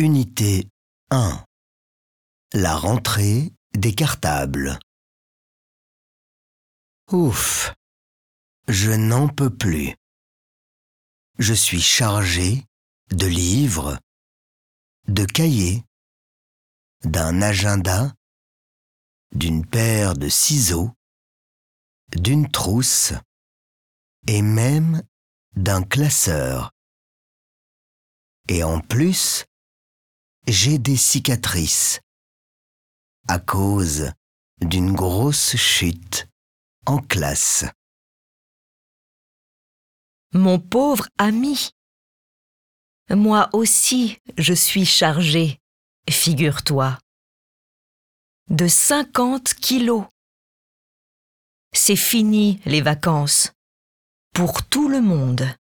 Unité 1. La rentrée des cartables. Ouf, je n'en peux plus. Je suis chargé de livres, de cahiers, d'un agenda, d'une paire de ciseaux, d'une trousse et même d'un classeur. Et en plus, j'ai des cicatrices à cause d'une grosse chute en classe. Mon pauvre ami, moi aussi je suis chargée, figure-toi, de 50 kilos. C'est fini les vacances, pour tout le monde.